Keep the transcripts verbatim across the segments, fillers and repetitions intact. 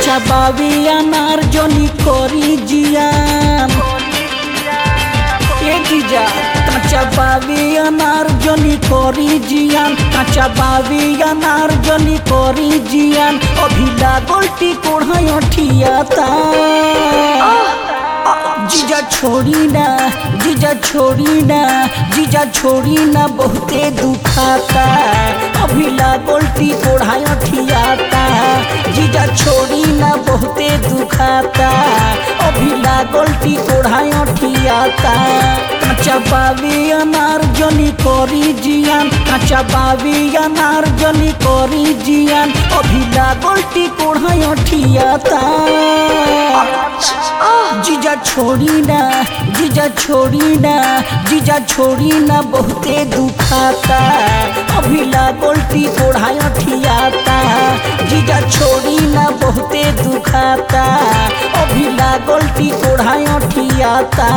काचा बाबी अनार जनी करी जियान ए जीजा काचा बाबी अनार जनी करी जियान काचा बाबी अनार जनी करी जियान अभिला गोल्टी कोढ़ायो ठियाता जीजा छोड़ी ना जीजा छोड़ी ना जीजा छोड़ी ना बहुते दुखाता अभिला गोल्टी कोढ़ायो ठियाता जीजा छोड़ी ना बहुते दुखाता अभिला गोल्टी कोढ़ायो ठियाता काचा बाबी अनार जनी करी जियान काचा बाबी अनार जनी करी जियान अभिला गोल्टी कोढ़ायो ठियाता जीजा छोड़ी ना जीजा छोड़ी ना जीजा छोड़ी ना बहुते दुखाता अभिला गोल्टी कोढ़ायो ठियाता जीजा छोड़ी ना बहुते दुखाता अभिला गोल्टी कोढ़ायो ठियाता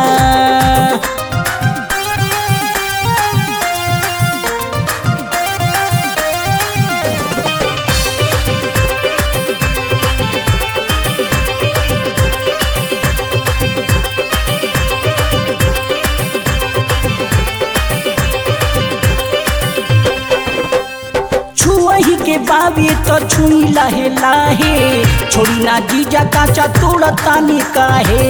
के बाबी तो छुई लाहे लाहे छोड़ी ना जीजा काचा तोड़ता निकाहे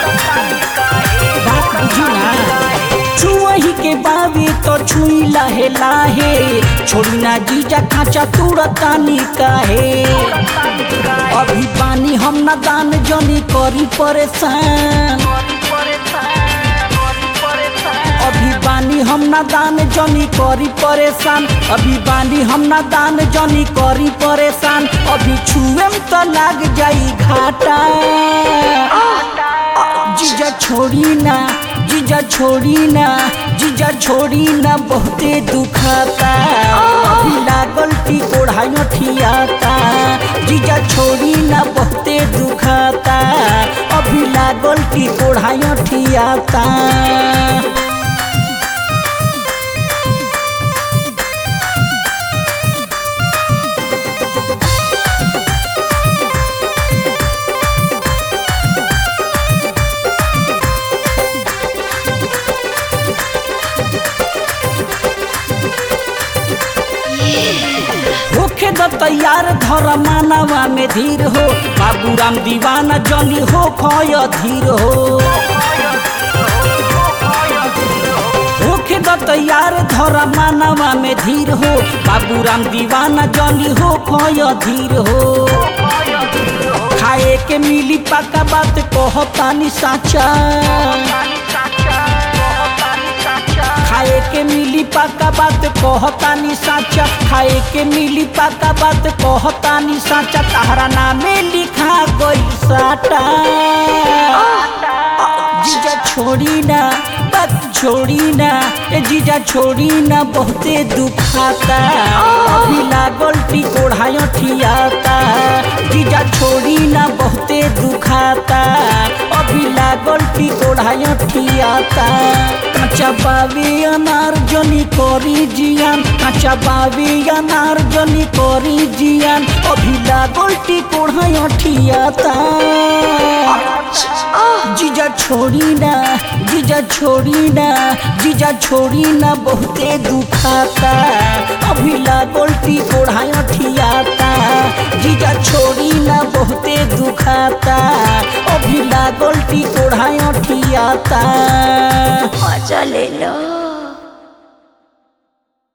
बात बुझी ना छुई के बाबी तो छुई लाहे लाहे छोड़ी ना जीजा काचा तोड़ता निकाहे अभी पानी हम ना दान जनी करी परेशान अभी बानी हम ना दान जनी करी परेशान अभी बानी हम ना दान जनी करी परेशान अभी छुएम तो लग जाई घाटा जीजा छोड़ी ना जीजा छोड़ी ना जीजा छोड़ी ना बहुते दुखाता अभी लागल टी कोढ़ायो ठियाता जीजा छोड़ी ना बहुते दुखाता अभी लागल टी कोढ़ायो ठियाता होखे द तैयार धर मानवा में धीर हो बाबूराम दीवाना जनी हो खय धीर हो होखे द तैयार धर मानवा में धीर हो बाबूराम दीवाना जनी हो खय धीर हो खाए के मिली पक्का बात कहतानी साचा खाए के मिली पक्का बात कहतानी साचा खाए के मिली पक्का बात कहतानी साचा तारा नामे लिखा गई साटा जीजा छोड़ी ना बात छोड़ी ना ए जीजा छोड़ी ना बहुते दुखाता अभी लागल टी कोढ़ायो ठियाता जीजा छोड़ी ना बहुते दुखाता अभी लागल टी कोढ़ायो ठियाता काचा बाबी अनार जनी करी जियान काचा बाबी अनार जनी करी जियान अभी लागल टी कोढ़ायो ठियाता जीजा छोड़ी ना जीजा छोड़ी ना जीजा छोड़ी ना बहुते दुखाता अभी लागल टी कोढ़ायो ठियाता जीजा छोड़ी ना बहुते दुखाता अभी लागल टी कोढ़ायो ठियाता मजा ले लो।